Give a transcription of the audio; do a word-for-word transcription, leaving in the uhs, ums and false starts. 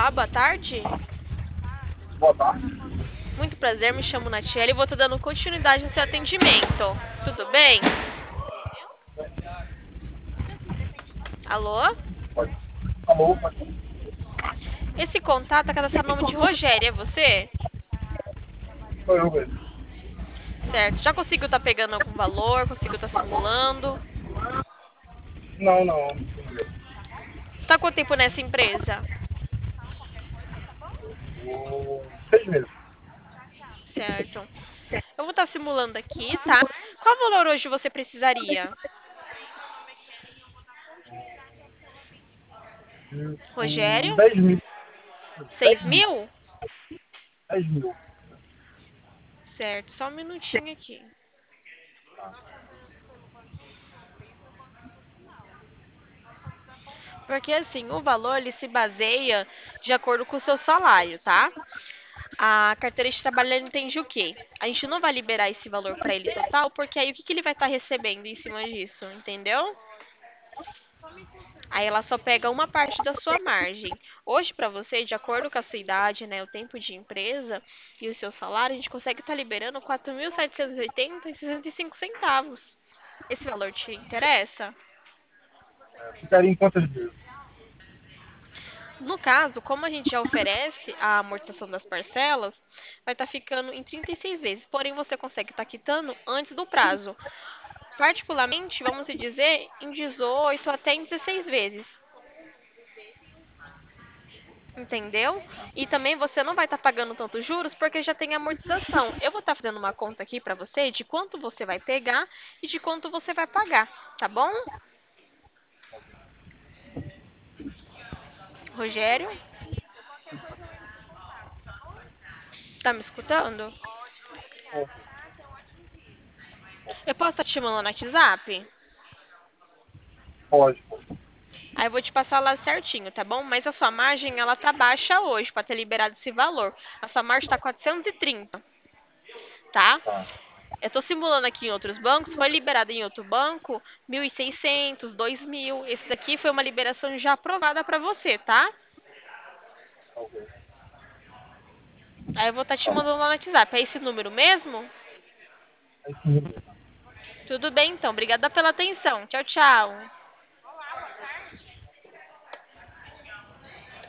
Olá, boa tarde. Boa tarde. Muito prazer, me chamo Natiele e vou estar dando continuidade no seu atendimento. Tudo bem? Alô? Pode. Alô, pode. Esse contato é cadastrado no nome de Rogério, é você? Sou eu mesmo. Certo. Já conseguiu estar pegando algum valor? Conseguiu estar simulando? Não, não. Está quanto tempo nessa empresa? O... Seis meses. Certo. Eu vou estar simulando aqui, tá? Qual valor hoje você precisaria? Hum, Rogério? dez mil. Seis Dez mil. mil? Dez mil. Certo, só um minutinho aqui. Porque assim, o valor ele se baseia de acordo com o seu salário, tá? A carteira de trabalho ela entende o quê? A gente não vai liberar esse valor para ele total, porque aí o que, que ele vai estar recebendo em cima disso, entendeu? Aí ela só pega uma parte da sua margem. Hoje, para você, de acordo com a sua idade, né, o tempo de empresa e o seu salário, a gente consegue estar liberando quatro mil setecentos e oitenta e sessenta e cinco centavos. Esse valor te interessa? Ficaria em quantas vezes? No caso, como a gente já oferece a amortização das parcelas, vai estar ficando em trinta e seis vezes. Porém, você consegue estar quitando antes do prazo. Particularmente, vamos dizer, em dezoito até em dezesseis vezes. Entendeu? E também você não vai estar pagando tantos juros porque já tem amortização. Eu vou estar fazendo uma conta aqui para você de quanto você vai pegar e de quanto você vai pagar, tá bom? Rogério, tá me escutando? Eu posso estar te chamando no WhatsApp? Pode, pode. Aí eu vou te passar lá certinho, tá bom? Mas a sua margem, ela tá baixa hoje para ter liberado esse valor. A sua margem tá quatrocentos e trinta, tá? Tá. Eu tô simulando aqui em outros bancos, foi liberado em outro banco mil e seiscentos, dois mil. Esse daqui foi uma liberação já aprovada para você, tá? Ok. Aí eu vou estar te Tá. mandando lá no WhatsApp. É esse número mesmo? É isso mesmo. Tudo bem, então. Obrigada pela atenção. Tchau, tchau.